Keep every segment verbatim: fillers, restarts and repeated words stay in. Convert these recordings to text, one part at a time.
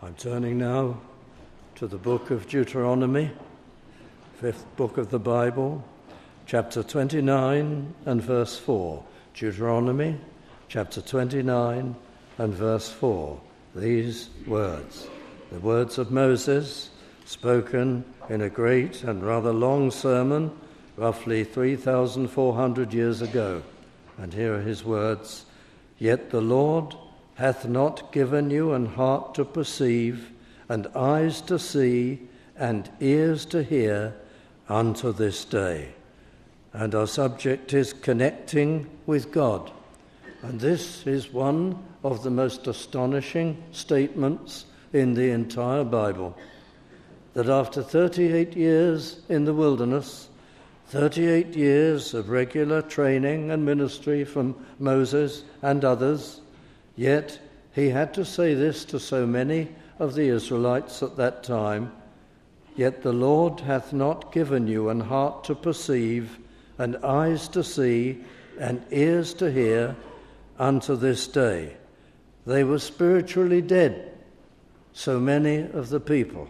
I'm turning now to the book of Deuteronomy, fifth book of the Bible, chapter twenty-nine and verse four. Deuteronomy, chapter twenty-nine and verse four. These words, the words of Moses, spoken in a great and rather long sermon, roughly three thousand four hundred years ago. And here are his words: "Yet the Lord hath not given you an heart to perceive, and eyes to see, and ears to hear, unto this day." And our subject is connecting with God. And this is one of the most astonishing statements in the entire Bible, that after thirty-eight years in the wilderness, thirty-eight years of regular training and ministry from Moses and others, yet he had to say this to so many of the Israelites at that time: "Yet the Lord hath not given you an heart to perceive, and eyes to see, and ears to hear, unto this day." They were spiritually dead, so many of the people.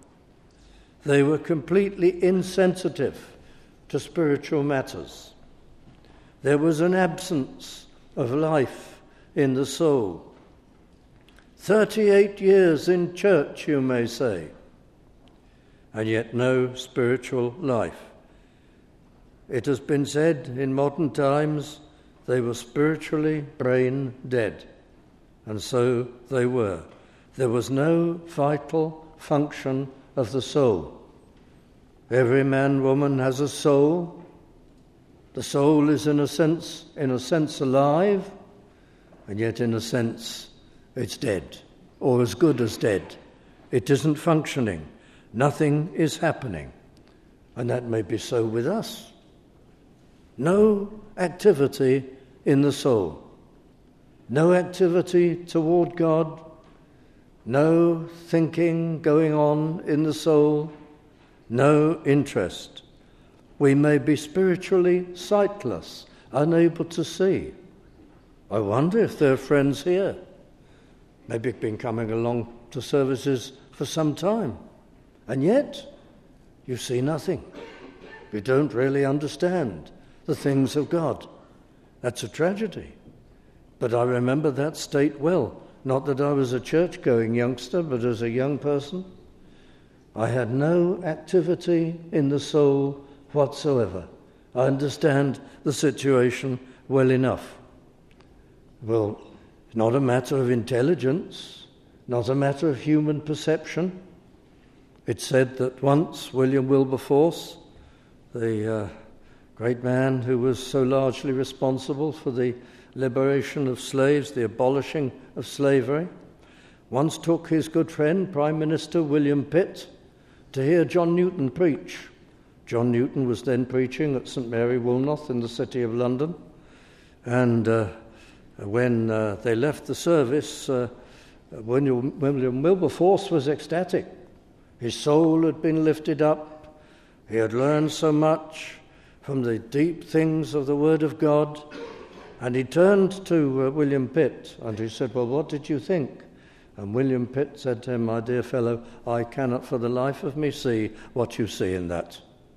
They were completely insensitive to spiritual matters. There was an absence of life in the soul. thirty-eight years in church, you may say, and yet no spiritual life. It has been said in modern times they were spiritually brain dead, and so they were. There was no vital function of the soul. Every man, woman has a soul. The soul is in a sense, in a sense alive, and yet in a sense it's dead, or as good as dead. It isn't functioning. Nothing is happening. And that may be so with us. No activity in the soul. No activity toward God. No thinking going on in the soul. No interest. We may be spiritually sightless, unable to see. I wonder if there are friends here. Maybe you've been coming along to services for some time, and yet you see nothing. You don't really understand the things of God. That's a tragedy. But I remember that state well. Not that I was a church-going youngster, but as a young person, I had no activity in the soul whatsoever. I understand the situation well enough. Well, not a matter of intelligence, not a matter of human perception. It's said that once William Wilberforce, the uh, great man who was so largely responsible for the liberation of slaves, the abolishing of slavery, once took his good friend, Prime Minister William Pitt, to hear John Newton preach. John Newton was then preaching at St Mary Woolnoth in the city of London, and uh, when uh, they left the service, uh, William, William Wilberforce was ecstatic. His soul had been lifted up. He had learned so much from the deep things of the Word of God. And he turned to uh, William Pitt and he said, "Well, what did you think?" And William Pitt said to him, "My dear fellow, I cannot for the life of me see what you see in that."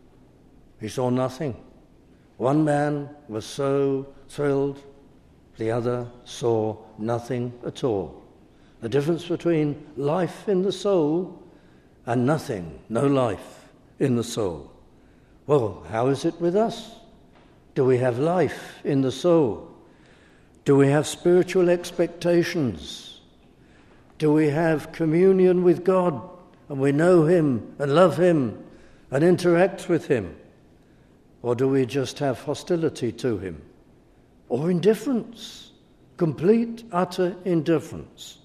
He saw nothing. One man was so thrilled, the other saw nothing at all. The difference between life in the soul and nothing, no life in the soul. Well, how is it with us? Do we have life in the soul? Do we have spiritual expectations? Do we have communion with God, and we know Him and love Him and interact with Him? Or do we just have hostility to Him? Or indifference, complete, utter indifference?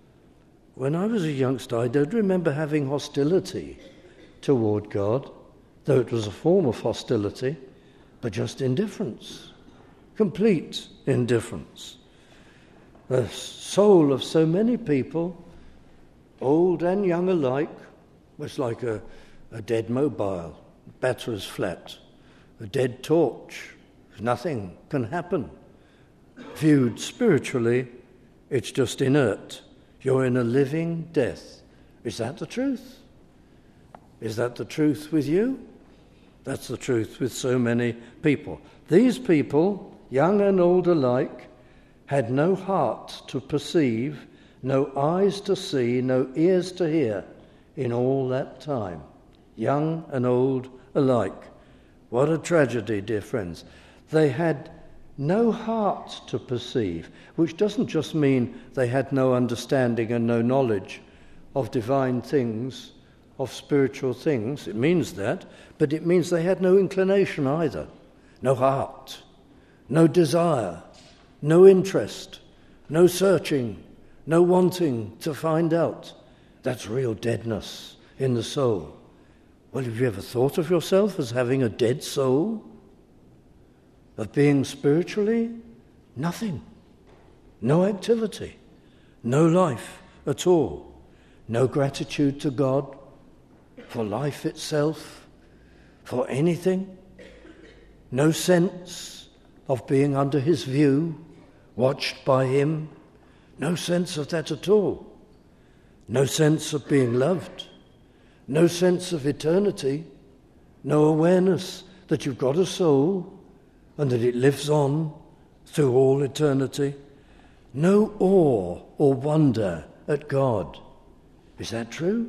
When I was a youngster, I don't remember having hostility toward God, though it was a form of hostility, but just indifference, complete indifference. The soul of so many people, old and young alike, was like a, a dead mobile, batteries flat, a dead torch. Nothing can happen. Viewed spiritually, it's just inert. You're in a living death. Is that the truth? Is that the truth with you? That's the truth with so many people. These people, young and old alike, had no heart to perceive, no eyes to see, no ears to hear in all that time. Young and old alike. What a tragedy, dear friends. They had no heart to perceive, which doesn't just mean they had no understanding and no knowledge of divine things, of spiritual things. It means that, but it means they had no inclination either, no heart, no desire, no interest, no searching, no wanting to find out. That's real deadness in the soul. Well, have you ever thought of yourself as having a dead soul? Of being spiritually nothing, no activity, no life at all, no gratitude to God for life itself, for anything, no sense of being under his view, watched by him, no sense of that at all, no sense of being loved, no sense of eternity, no awareness that you've got a soul and that it lives on through all eternity, no awe or wonder at God. Is that true?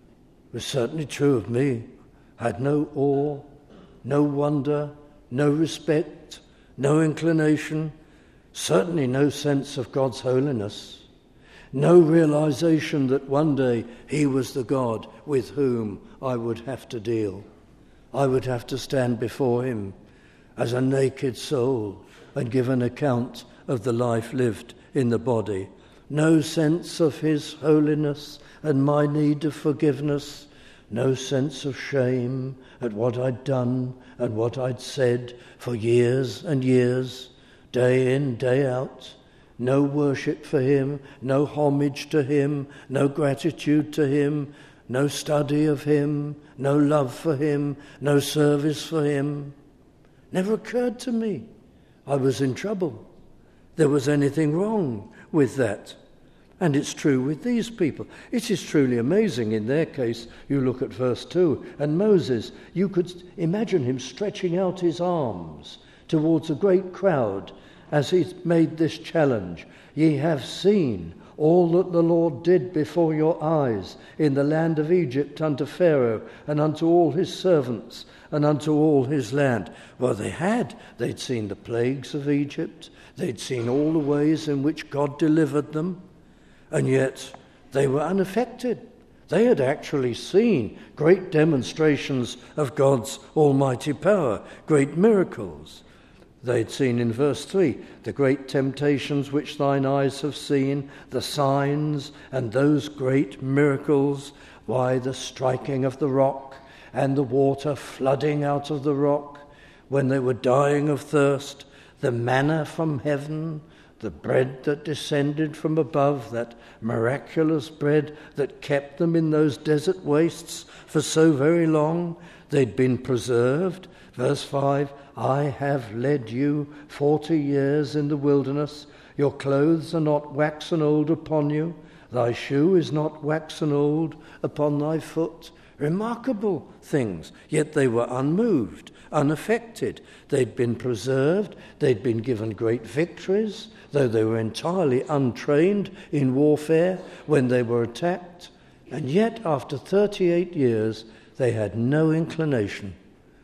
It was certainly true of me. I had no awe, no wonder, no respect, no inclination, certainly no sense of God's holiness, no realization that one day he was the God with whom I would have to deal. I would have to stand before him as a naked soul and give an account of the life lived in the body. No sense of his holiness and my need of forgiveness, no sense of shame at what I'd done and what I'd said for years and years, day in, day out. No worship for him, no homage to him, no gratitude to him, no study of him, no love for him, no service for him. Never occurred to me I was in trouble. There was anything wrong with that. And it's true with these people. It is truly amazing. In their case, you look at verse two, and Moses, you could imagine him stretching out his arms towards a great crowd as he made this challenge. Ye have seen all that the Lord did before your eyes in the land of Egypt unto Pharaoh and unto all his servants and unto all his land. Well, they had. They'd seen the plagues of Egypt. They'd seen all the ways in which God delivered them. And yet they were unaffected. They had actually seen great demonstrations of God's almighty power, great miracles. They'd seen in verse three, the great temptations which thine eyes have seen, the signs and those great miracles, why the striking of the rock and the water flooding out of the rock, when they were dying of thirst, the manna from heaven, the bread that descended from above, that miraculous bread that kept them in those desert wastes for so very long. They'd been preserved. Verse five, I have led you forty years in the wilderness. Your clothes are not waxen old upon you. Thy shoe is not waxen old upon thy foot. Remarkable things, yet they were unmoved, unaffected. They'd been preserved, they'd been given great victories, though they were entirely untrained in warfare when they were attacked. And yet, after thirty-eight years, they had no inclination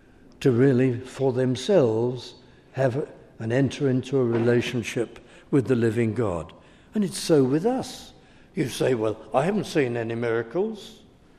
to really, for themselves, have and enter into a relationship with the living God. And it's so with us. You say, well, I haven't seen any miracles.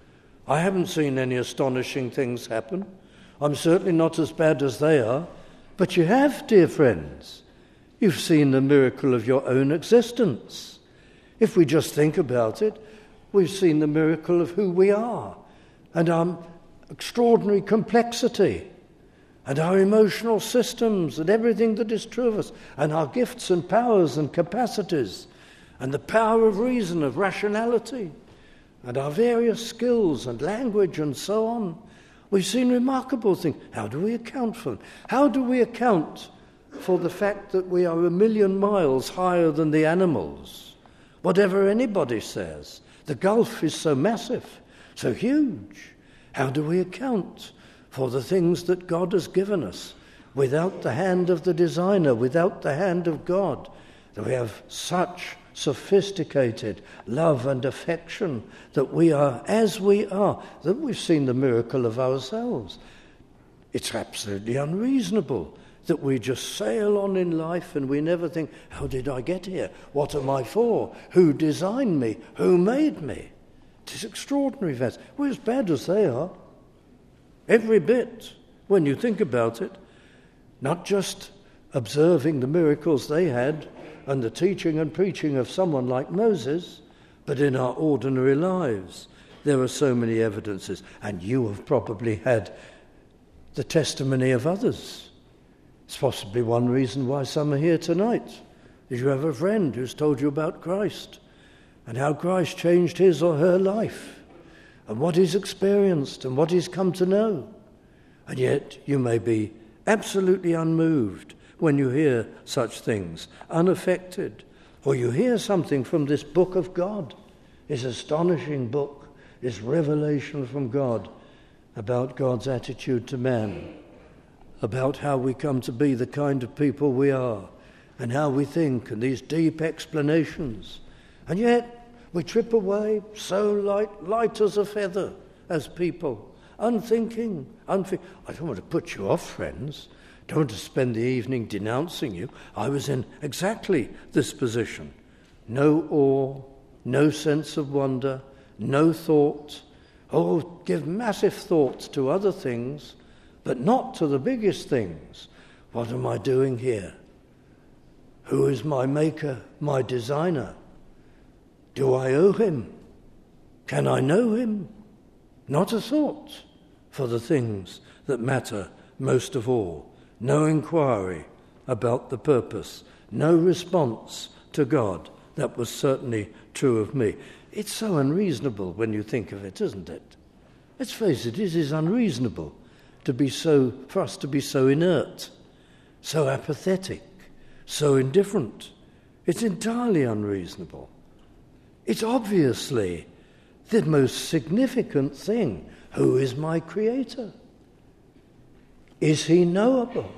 I haven't seen any astonishing things happen. I'm certainly not as bad as they are. But you have, dear friends. You've seen the miracle of your own existence. If we just think about it, we've seen the miracle of who we are and our extraordinary complexity and our emotional systems and everything that is true of us and our gifts and powers and capacities and the power of reason, of rationality, and our various skills and language and so on. We've seen remarkable things. How do we account for them? How do we account for the fact that we are a million miles higher than the animals? Whatever anybody says, The gulf is so massive, so huge. How do we account for the things that God has given us without the hand of the designer, without the hand of God? That we have such sophisticated love and affection, that we are as we are, that we've seen the miracle of ourselves. It's absolutely unreasonable that we just sail on in life and we never think, how did I get here? What am I for? Who designed me? Who made me? It's extraordinary events. We're as bad as they are. Every bit, when you think about it. Not just observing the miracles they had and the teaching and preaching of someone like Moses, but in our ordinary lives. There are so many evidences. And you have probably had the testimony of others. It's possibly one reason why some are here tonight. Is you have a friend who's told you about Christ and how Christ changed his or her life and what he's experienced and what he's come to know. And yet you may be absolutely unmoved when you hear such things, unaffected, or you hear something from this book of God, this astonishing book, this revelation from God about God's attitude to man, about how we come to be the kind of people we are, and how we think, and these deep explanations. And yet we trip away so light, light as a feather as people, unthinking, unthinking. I don't want to put you off, friends. I don't want to spend the evening denouncing you. I was in exactly this position. No awe, no sense of wonder, no thought. Oh, give massive thoughts to other things, but not to the biggest things. What am I doing here? Who is my maker, my designer? Do I owe him? Can I know him? Not a thought for the things that matter most of all. No inquiry about the purpose, no response to God. That was certainly true of me. It's so unreasonable when you think of it, isn't it? Let's face it, it is unreasonable to be so, for us to be so inert, so apathetic, so indifferent. It's entirely unreasonable. It's obviously the most significant thing. Who is my creator? Is he knowable?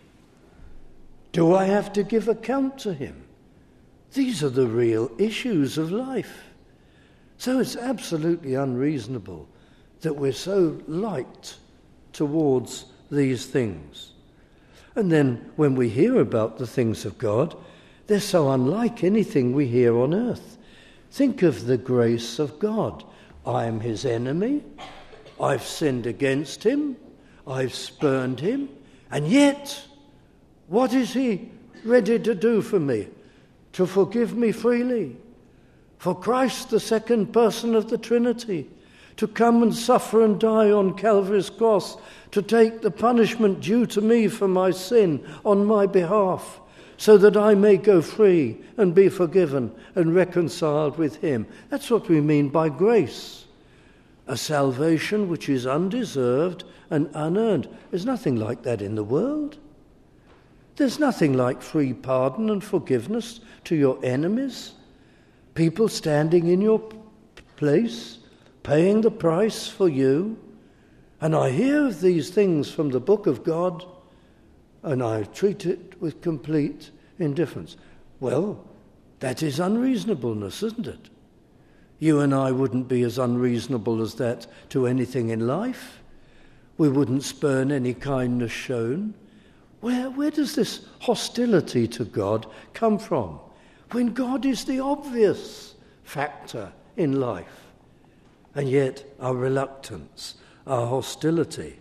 Do I have to give account to him? These are the real issues of life. So it's absolutely unreasonable that we're so light towards these things. And then when we hear about the things of God, they're so unlike anything we hear on earth. Think of the grace of God. I am his enemy. I've sinned against him. I've spurned him, and yet, what is he ready to do for me? To forgive me freely. For Christ, the second person of the Trinity, to come and suffer and die on Calvary's cross, to take the punishment due to me for my sin on my behalf, so that I may go free and be forgiven and reconciled with him. That's what we mean by grace. A salvation which is undeserved and unearned. There's nothing like that in the world. There's nothing like free pardon and forgiveness to your enemies. People standing in your place, paying the price for you. And I hear of these things from the book of God, and I treat it with complete indifference. Well, that is unreasonableness, isn't it? You and I wouldn't be as unreasonable as that to anything in life. We wouldn't spurn any kindness shown. Where, where does this hostility to God come from? When God is the obvious factor in life. And yet our reluctance, our hostility.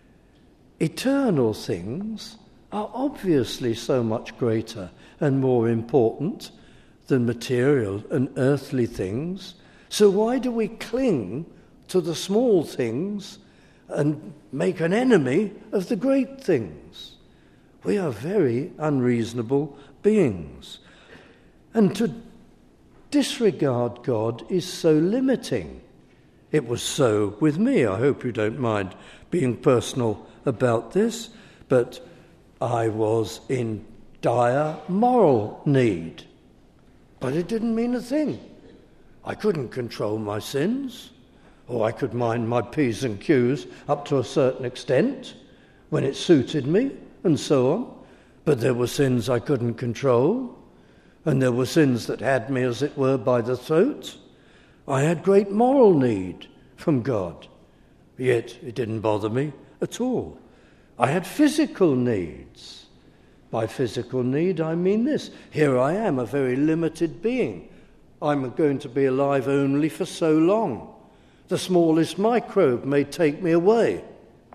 Eternal things are obviously so much greater and more important than material and earthly things. So why do we cling to the small things and make an enemy of the great things? We are very unreasonable beings. And to disregard God is so limiting. It was so with me. I hope you don't mind being personal about this, but I was in dire moral need. But it didn't mean a thing. I couldn't control my sins, or I could mind my P's and Q's up to a certain extent when it suited me, and so on. But there were sins I couldn't control, and there were sins that had me, as it were, by the throat. I had great moral need from God, yet it didn't bother me at all. I had physical needs. By physical need, I mean this. Here I am, a very limited being. I'm going to be alive only for so long. The smallest microbe may take me away.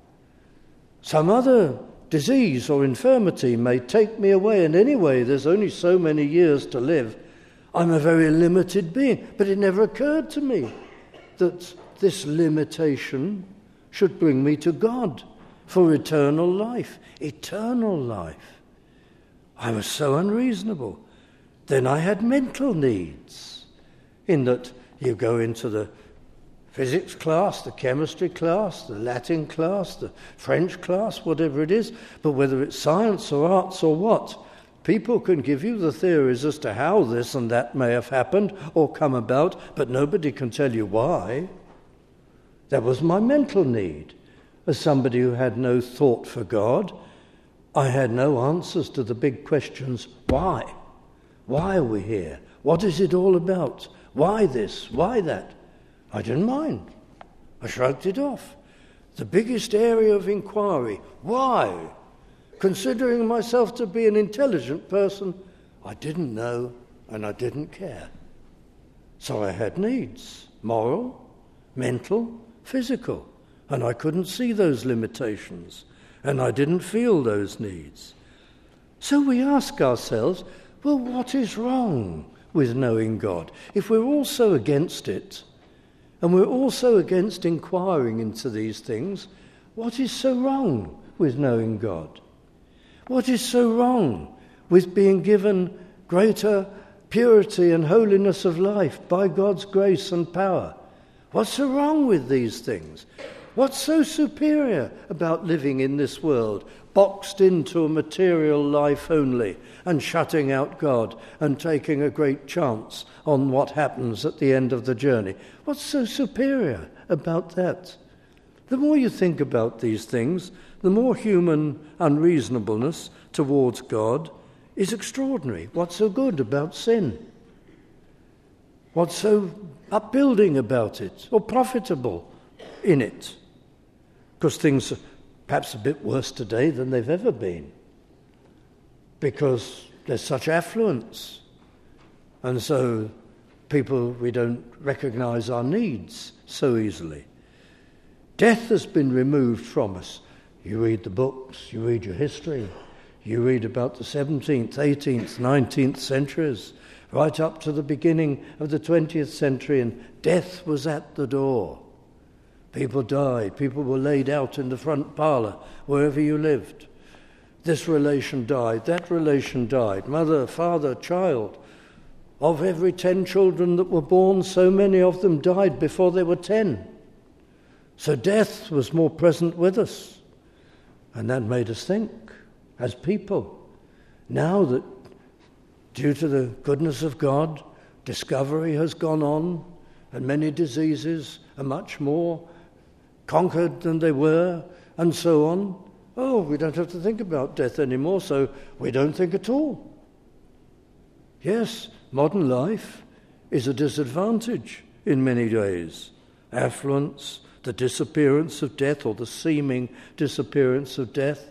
Some other disease or infirmity may take me away, and anyway, there's only so many years to live. I'm a very limited being, but it never occurred to me that this limitation should bring me to God for eternal life, eternal life. I was so unreasonable. Then I had mental needs, in that you go into the physics class, the chemistry class, the Latin class, the French class, whatever it is, but whether it's science or arts or what, people can give you the theories as to how this and that may have happened or come about, but nobody can tell you why. That was my mental need. As somebody who had no thought for God, I had no answers to the big questions. Why? Why are we here? What is it all about? Why this? Why that? I didn't mind. I shrugged it off. The biggest area of inquiry, why? Considering myself to be an intelligent person, I didn't know and I didn't care. So I had needs, moral, mental, physical, and I couldn't see those limitations, and I didn't feel those needs. So we ask ourselves, well, what is wrong with knowing God? If we're all so against it, and we're also against inquiring into these things, what is so wrong with knowing God? What is so wrong with being given greater purity and holiness of life by God's grace and power? What's so wrong with these things? What's so superior about living in this world, boxed into a material life only, and shutting out God and taking a great chance on what happens at the end of the journey? What's so superior about that? The more you think about these things, the more human unreasonableness towards God is extraordinary. What's so good about sin? What's so upbuilding about it, or profitable in it? Because things are perhaps a bit worse today than they've ever been, because there's such affluence, and so people, we don't recognize our needs so easily. Death has been removed from us. You read the books, you read your history, you read about the seventeenth, eighteenth, nineteenth centuries, right up to the beginning of the twentieth century, and death was at the door. People died, people were laid out in the front parlour, wherever you lived. This relation died, that relation died, mother, father, child. Of every ten children that were born, so many of them died before they were ten. So death was more present with us. And that made us think, as people, now that due to the goodness of God, discovery has gone on, and many diseases are much more conquered than they were, and so on. Oh, we don't have to think about death anymore, so we don't think at all. Yes, modern life is a disadvantage in many ways. Affluence, the disappearance of death, or the seeming disappearance of death.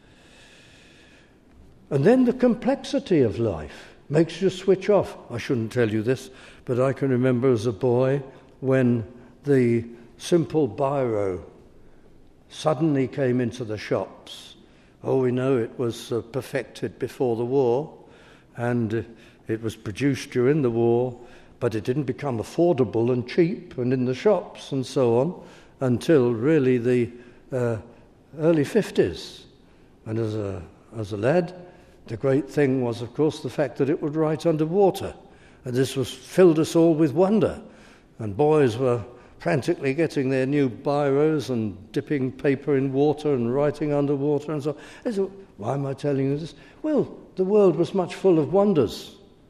And then the complexity of life makes you switch off. I shouldn't tell you this, but I can remember as a boy when the simple biro suddenly came into the shops. Oh, we know it was uh, perfected before the war, and uh, it was produced during the war, but it didn't become affordable and cheap and in the shops and so on until really the uh, early fifties. And as a as a lad, the great thing was, of course, the fact that it would write underwater, and this was filled us all with wonder. And boys were frantically getting their new biros and dipping paper in water and writing underwater and so on. So, why am I telling you this? Well, the world was much full of wonders.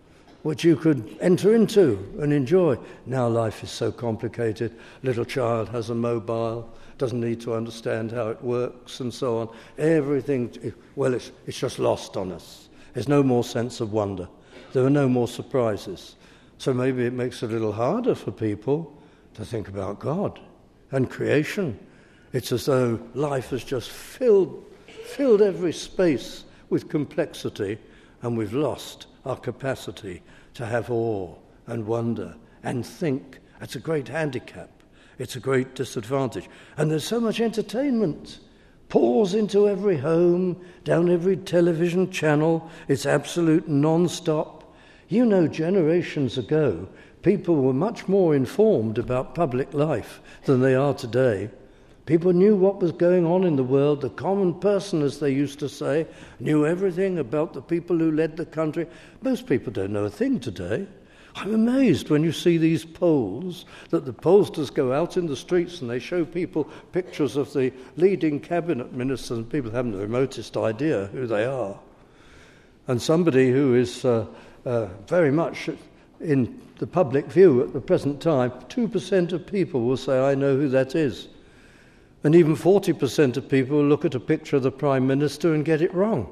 which you could enter into and enjoy. Now life is so complicated. Little child has a mobile, doesn't need to understand how it works and so on. Everything, well, it's, it's just lost on us. There's no more sense of wonder. There are no more surprises. So maybe it makes it a little harder for people to think about God and creation. It's as though life has just filled, filled every space with complexity, and we've lost our capacity to have awe and wonder and think. That's a great handicap. It's a great disadvantage. And there's so much entertainment. Pours into every home, down every television channel. It's absolute non-stop. You know, generations ago, people were much more informed about public life than they are today. People knew what was going on in the world. The common person, as they used to say, knew everything about the people who led the country. Most people don't know a thing today. I'm amazed when you see these polls, that the pollsters go out in the streets and they show people pictures of the leading cabinet ministers, and people haven't the remotest idea who they are. And somebody who is uh, uh, very much in the public view at the present time, two percent of people will say, I know who that is. And even forty percent of people will look at a picture of the Prime Minister and get it wrong.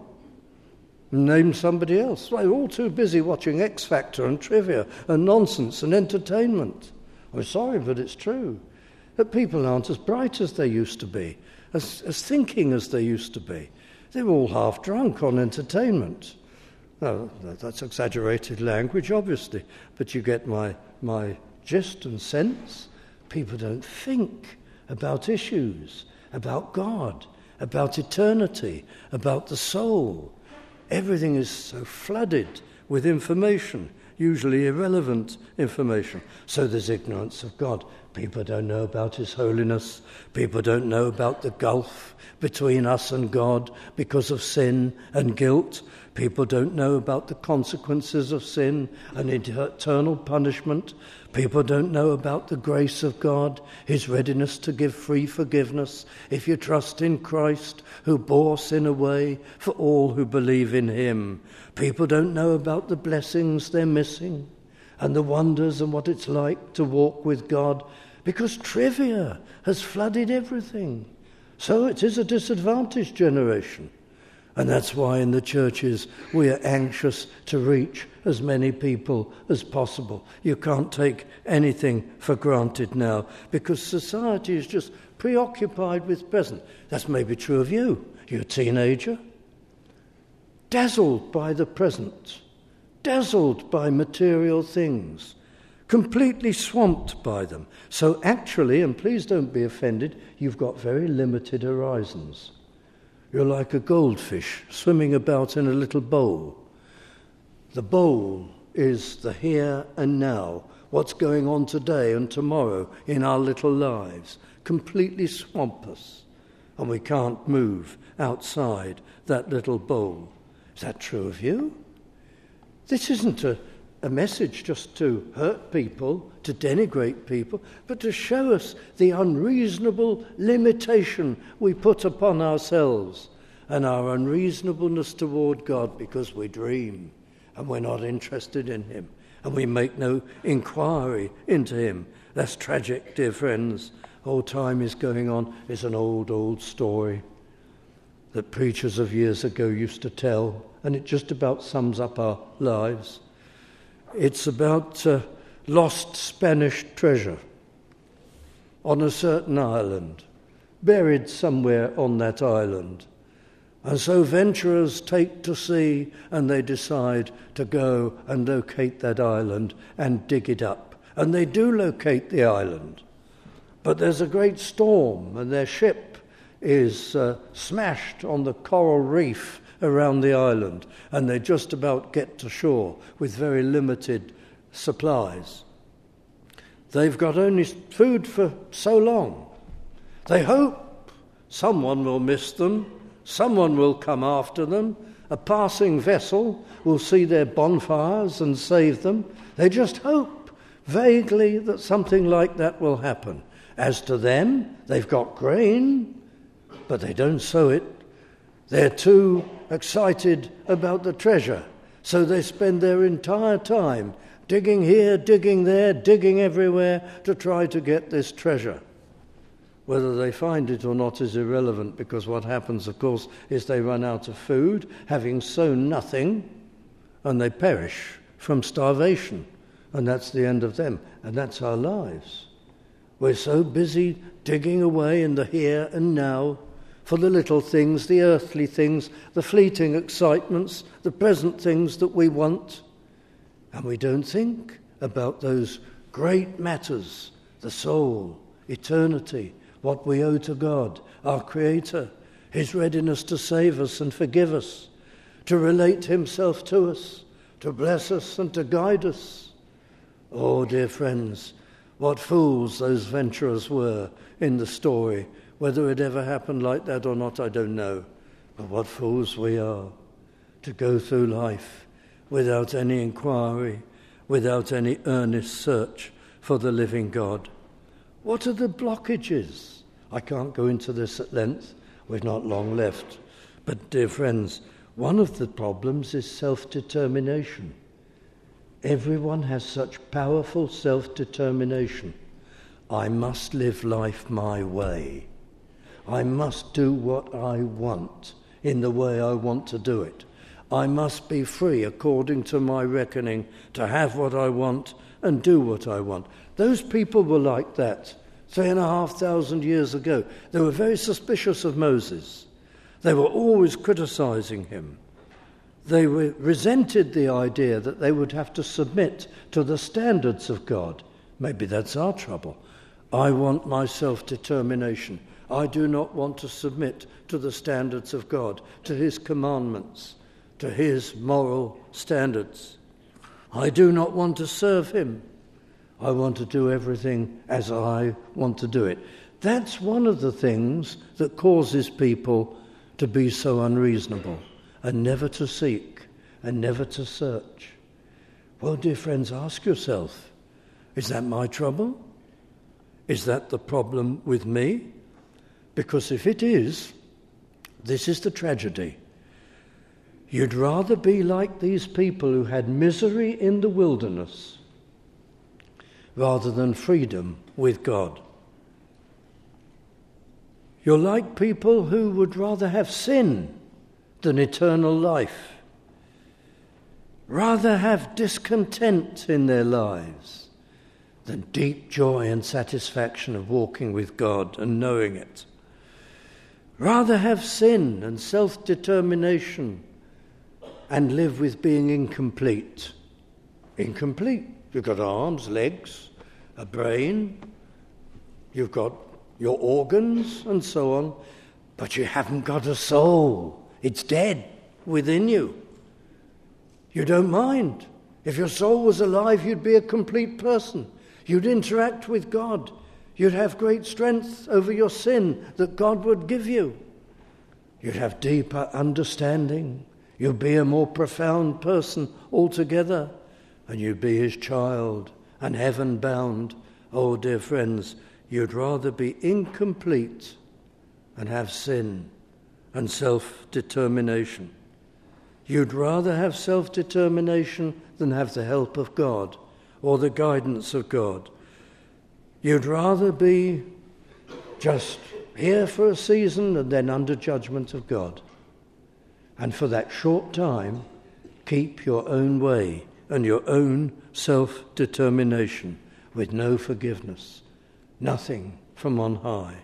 Name somebody else. Well, they're all too busy watching X Factor and trivia and nonsense and entertainment. I'm sorry, but it's true. That people aren't as bright as they used to be, as, as thinking as they used to be. They're all half drunk on entertainment. Now, that's exaggerated language, obviously, but you get my, my gist and sense. People don't think about issues, about God, about eternity, about the soul. Everything is so flooded with information, usually irrelevant information. So there's ignorance of God. People don't know about His holiness. People don't know about the gulf between us and God because of sin and guilt. People don't know about the consequences of sin and eternal punishment. People don't know about the grace of God, His readiness to give free forgiveness if you trust in Christ, who bore sin away for all who believe in Him. People don't know about the blessings they're missing and the wonders and what it's like to walk with God, because trivia has flooded everything. So it is a disadvantaged generation. And that's why in the churches we are anxious to reach as many people as possible. You can't take anything for granted now because society is just preoccupied with present. That's maybe true of you. You're a teenager. Dazzled by the present. Dazzled by material things. Completely swamped by them. So actually, and please don't be offended, you've got very limited horizons. You're like a goldfish swimming about in a little bowl. The bowl is the here and now, what's going on today and tomorrow in our little lives, completely swamp us, and we can't move outside that little bowl. Is that true of you? This isn't a, a message just to hurt people, to denigrate people, but to show us the unreasonable limitation we put upon ourselves and our unreasonableness toward God because we dream and we're not interested in Him and we make no inquiry into Him. That's tragic, dear friends. All time is going on. It's an old, old story that preachers of years ago used to tell, and it just about sums up our lives. It's about uh, lost Spanish treasure on a certain island, buried somewhere on that island. And so venturers take to sea and they decide to go and locate that island and dig it up. And they do locate the island. But there's a great storm and their ship is uh, smashed on the coral reef around the island, and they just about get to shore with very limited supplies. They've got only food for so long. They hope someone will miss them, someone will come after them, a passing vessel will see their bonfires and save them. They just hope vaguely that something like that will happen. As to them, they've got grain, but they don't sow it. They're too excited about the treasure So they spend their entire time digging here, digging there, digging everywhere to try to get this treasure. Whether they find it or not is irrelevant, because what happens, of course, is they run out of food, having sown nothing, and they perish from starvation. And that's the end of them. And that's our lives. We're so busy digging away in the here and now for the little things, the earthly things, the fleeting excitements, the present things that we want. And we don't think about those great matters, the soul, eternity, what we owe to God, our Creator, his readiness to save us and forgive us, to relate himself to us, to bless us and to guide us. Oh, dear friends, what fools those venturers were in the story. Whether it ever happened like that or not, I don't know. But what fools we are to go through life without any inquiry, without any earnest search for the living God. What are the blockages? I can't go into this at length. We've not long left. But, dear friends, one of the problems is self-determination. Everyone has such powerful self-determination. I must live life my way. I must do what I want in the way I want to do it. I must be free, according to my reckoning, to have what I want and do what I want. Those people were like that three and a half thousand years ago. They were very suspicious of Moses. They were always criticizing him. They were, resented the idea that they would have to submit to the standards of God. Maybe that's our trouble. I want my self-determination. I do not want to submit to the standards of God, to his commandments, to his moral standards. I do not want to serve him. I want to do everything as I want to do it. That's one of the things that causes people to be so unreasonable and never to seek and never to search. Well, dear friends, ask yourself, is that my trouble? Is that the problem with me? Because if it is, this is the tragedy. You'd rather be like these people who had misery in the wilderness rather than freedom with God. You're like people who would rather have sin than eternal life, rather have discontent in their lives than deep joy and satisfaction of walking with God and knowing it. Rather have sin and self-determination and live with being incomplete. Incomplete. You've got arms, legs, a brain, you've got your organs and so on, but you haven't got a soul. It's dead within you. You don't mind. If your soul was alive, you'd be a complete person. You'd interact with God. You'd have great strength over your sin that God would give you. You'd have deeper understanding. You'd be a more profound person altogether. And you'd be his child and heaven-bound. Oh, dear friends, you'd rather be incomplete and have sin and self-determination. You'd rather have self-determination than have the help of God or the guidance of God. You'd rather be just here for a season and then under judgment of God. And for that short time, keep your own way and your own self-determination with no forgiveness, nothing from on high.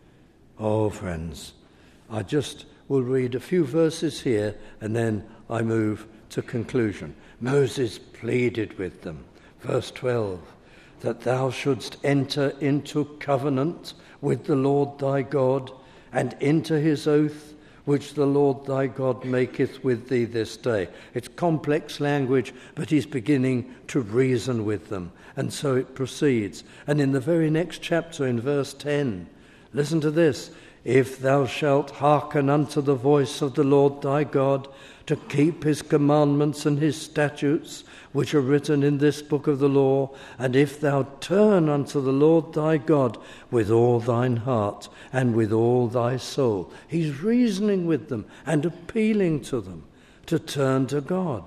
Oh, friends, I just will read a few verses here and then I move to conclusion. Moses pleaded with them, verse twelve, that thou shouldst enter into covenant with the Lord thy God and into his oath which the Lord thy God maketh with thee this day. It's complex language, but he's beginning to reason with them. And so it proceeds. And in the very next chapter, in verse ten, listen to this. If thou shalt hearken unto the voice of the Lord thy God, to keep his commandments and his statutes, which are written in this book of the law, and if thou turn unto the Lord thy God with all thine heart and with all thy soul. He's reasoning with them and appealing to them to turn to God.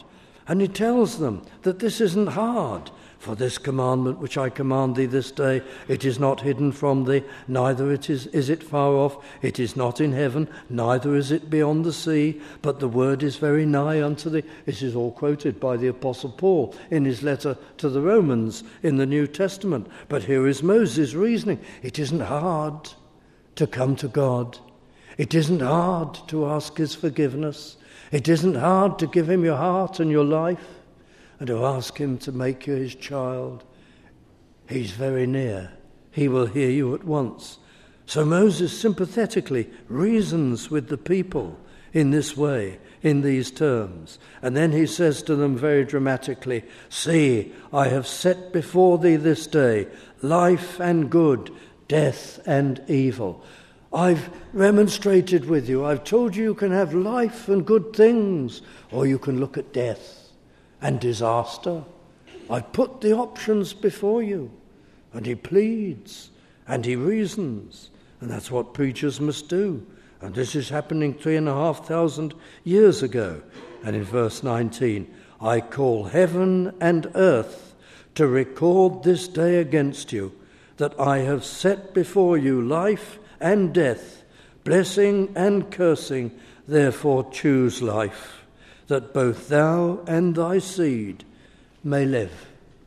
And he tells them that this isn't hard. For this commandment which I command thee this day, it is not hidden from thee, neither it is, is it far off. It is not in heaven, neither is it beyond the sea, but the word is very nigh unto thee. This is all quoted by the Apostle Paul in his letter to the Romans in the New Testament. But here is Moses reasoning. It isn't hard to come to God. It isn't hard to ask his forgiveness. It isn't hard to give him your heart and your life, and to ask him to make you his child. He's very near. He will hear you at once. So Moses sympathetically reasons with the people in this way, in these terms. And then he says to them very dramatically, see, I have set before thee this day life and good, death and evil. I've remonstrated with you. I've told you you can have life and good things, or you can look at death and disaster. I put the options before you. And he pleads and he reasons. And that's what preachers must do. And this is happening three and a half thousand years ago. And in verse nineteen, I call heaven and earth to record this day against you, that I have set before you life and death, blessing and cursing. Therefore choose life, that both thou and thy seed may live.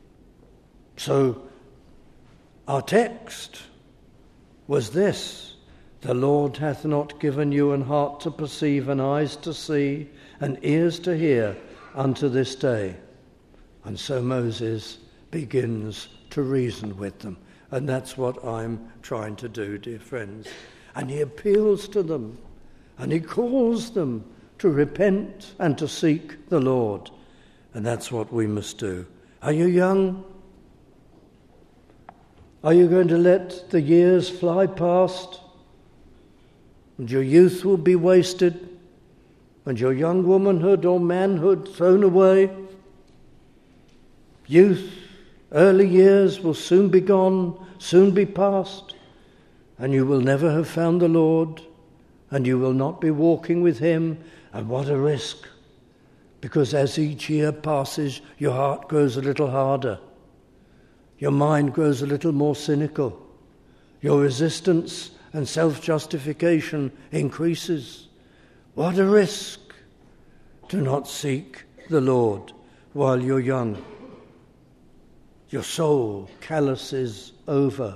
So our text was this: the Lord hath not given you an heart to perceive, and eyes to see, and ears to hear unto this day. And so Moses begins to reason with them. And that's what I'm trying to do, dear friends. And he appeals to them, and he calls them to repent and to seek the Lord. And that's what we must do. Are you young? Are you going to let the years fly past, and your youth will be wasted, and your young womanhood or manhood thrown away? Youth, early years will soon be gone, soon be past, and you will never have found the Lord, and you will not be walking with him. And what a risk, because as each year passes, your heart grows a little harder. Your mind grows a little more cynical. Your resistance and self-justification increases. What a risk to not seek the Lord while you're young. Your soul calluses over.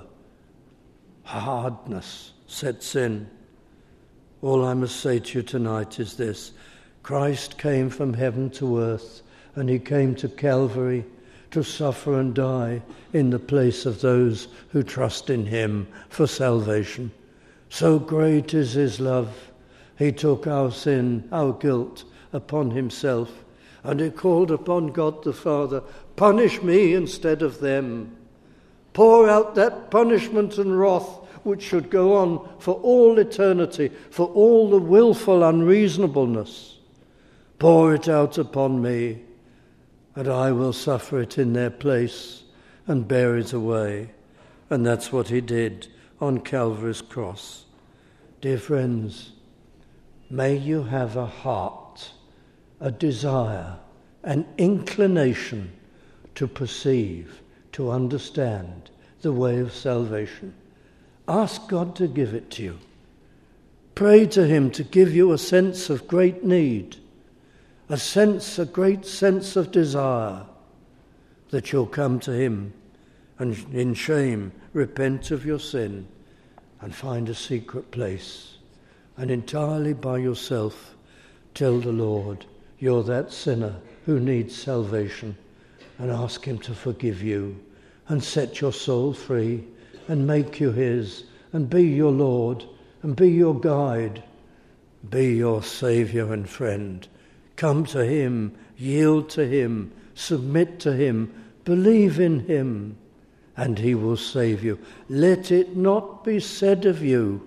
Hardness sets in. All I must say to you tonight is this: Christ came from heaven to earth, and he came to Calvary to suffer and die in the place of those who trust in him for salvation. So great is his love. He took our sin, our guilt upon himself, and he called upon God the Father, punish me instead of them. Pour out that punishment and wrath which should go on for all eternity, for all the willful unreasonableness. Pour it out upon me, and I will suffer it in their place and bear it away. And that's what he did on Calvary's cross. Dear friends, may you have a heart, a desire, an inclination to perceive, to understand the way of salvation. Ask God to give it to you. Pray to him to give you a sense of great need, a sense, a great sense of desire, that you'll come to him and in shame repent of your sin and find a secret place and entirely by yourself tell the Lord you're that sinner who needs salvation, and ask him to forgive you and set your soul free and make you his, and be your Lord, and be your guide, be your Saviour and friend. Come to him, yield to him, submit to him, believe in him, and he will save you. Let it not be said of you,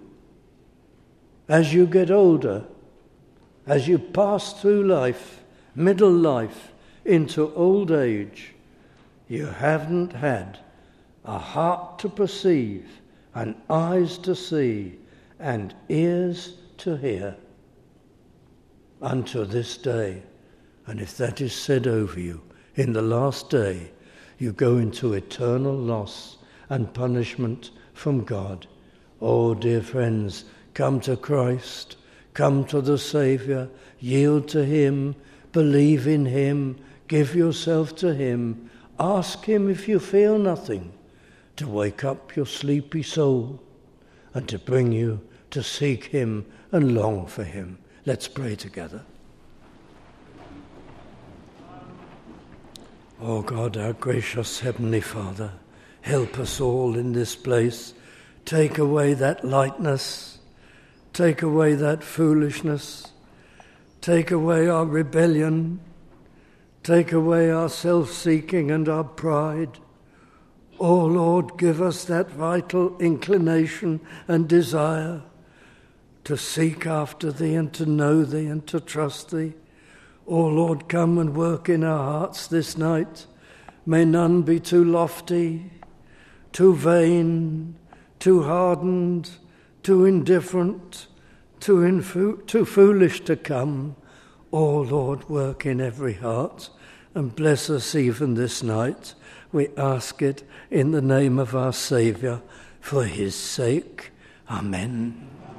as you get older, as you pass through life, middle life, into old age, you haven't had a heart to perceive, and eyes to see, and ears to hear, unto this day. And if that is said over you, in the last day, you go into eternal loss and punishment from God. Oh, dear friends, come to Christ, come to the Saviour, yield to him, believe in him, give yourself to him, ask him if you feel nothing, to wake up your sleepy soul and to bring you to seek him and long for him. Let's pray together. Oh God, our gracious Heavenly Father, help us all in this place. Take away that lightness, take away that foolishness, take away our rebellion, take away our self-seeking and our pride. Oh Lord, give us that vital inclination and desire to seek after thee and to know thee and to trust thee. Oh Lord, come and work in our hearts this night. May none be too lofty, too vain, too hardened, too indifferent, too, info- too foolish to come. Oh Lord, work in every heart and bless us even this night. We ask it in the name of our Saviour, for his sake. Amen.